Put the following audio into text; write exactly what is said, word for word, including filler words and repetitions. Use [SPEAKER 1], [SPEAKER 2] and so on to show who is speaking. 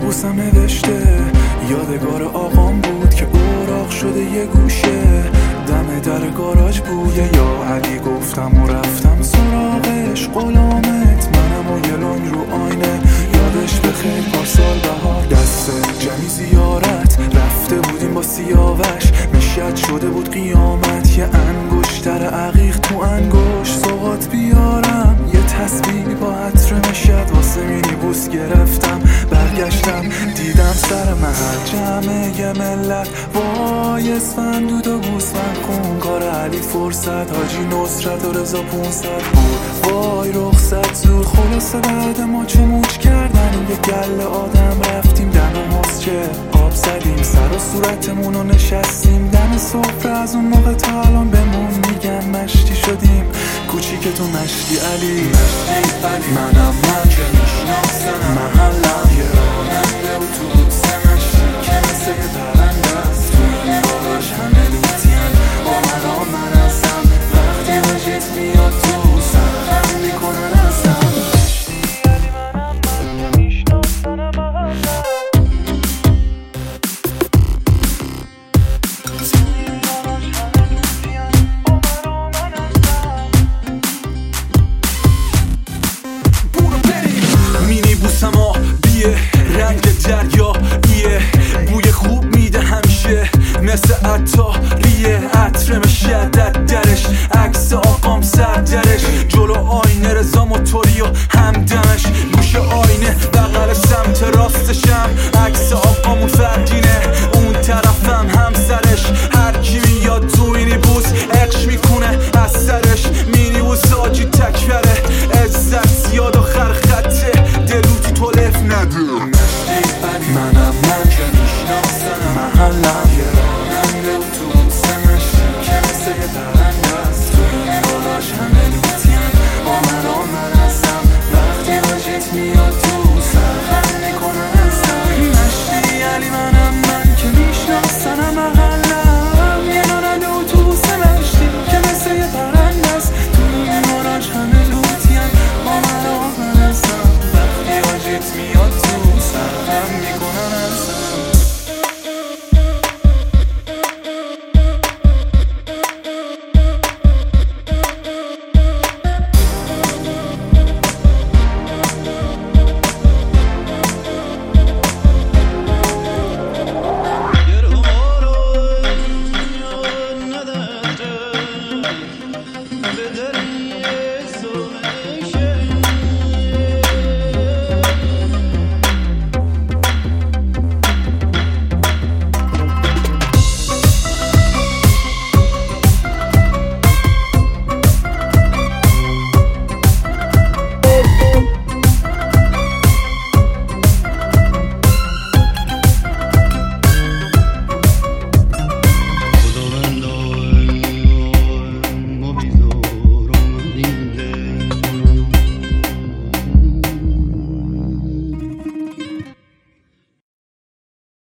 [SPEAKER 1] بوسم نوشته یادگار آقام بود که اوراق شده یه گوشه دم در گاراژ بوده یا علی گفتم و رفتم سراغش غلامت منم و یه لنگ رو آینه یادش بخیر پارسال بهار دست جمعی زیارت رفته بودیم با سیاوش میشد شده بود قیامت یه انگشتر عقیق تو انگشت سوغات بیارم یه تسبیح با عطر مشد واسه مینی بوس گرفتم برگشتم دیدم سر محل جمعه یه ملت وای اسفندود و گوسفند خون کار علی فرصت حاجی نصرت و رضا پونصد بود وای رخصت زود خلاصه بعد ما چموچ کردن یه گل آدم رفتیم دم مسجد آب زدیم سر و صورتمون و نشستیم دم سفره از اون موقع تا الان بمون میگن مشتی شدیم کوچیکتون مشتی علی مشتی علی منم من که میشناسم محلم یه راننده اتوبوس مشتی که مثل یه پرنده است تو این بالاش همه لوتین با من آن من هستم وقتی وجهت میاد تو سرخم میکنن هستم مشتی علی منم من که میشناسم محلم سما بیه رنگ دریا ایه بوی خوب میده همیشه مثل عطاریه عطر مشدد درش عکس آقام سر درش جلو آینه رضا موتوری و همدمش گوش آینه بغل سمت راستشم عکس آقامون فرگینه اون طرفم همسرش هر کی میاد تو مینی بوس عشق میکنه از سرش مینی بوس آجی تکبره عزت زیاد آخر خطه دلو تو تولف نده منم من که میشناسم محلم یه راننده اتوبوس مشتی که مثل یه پرنده است تو این بالاش همه لوتین با من آن من هستم وقتی وجهت میاد تو سرخم میکنن هستم مشتی علی منم من که میشناسم محلم یه راننده اتوبوس مشتی که مثل یه پرنده است تو این بالاش همه لوتین با من آن من هستم وقتی وجهت میاد تو سرخم